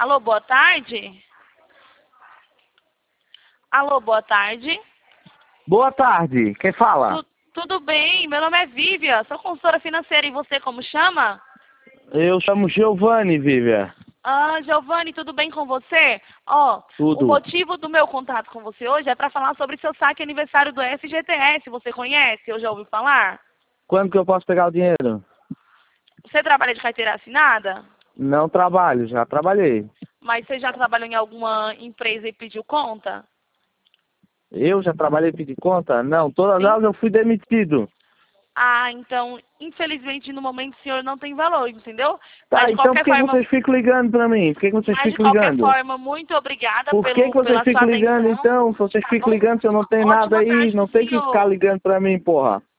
Alô, boa tarde? Alô, boa tarde? Boa tarde, quem fala? Tudo bem? Meu nome é Vívia, sou consultora financeira e você como chama? Eu chamo Giovanni, Vívia. Ah, Giovanni, tudo bem com você? Ó, o Tudo. motivo do meu contato com você hoje é para falar sobre seu saque aniversário do FGTS. Você conhece ou já ouviu falar? Quando que eu posso pegar o dinheiro? Você trabalha de carteira assinada? Não trabalho, já trabalhei. Mas você já trabalhou em alguma empresa e pediu conta? Eu já trabalhei e pedi conta? Não, todas Sim. elas eu fui demitido. Ah, então, infelizmente, no momento o senhor não tem valor, entendeu? Mas Tá, de então por qualquer que forma, vocês ficam ligando pra mim? Por que vocês ficam ligando? muito obrigada Por que vocês pela sua ficam ligando atenção, então? Se vocês tá ficam bom? ligando se eu não tenho nada Ótima aí, tarde não pro tem que ficar senhor. ligando pra mim, porra.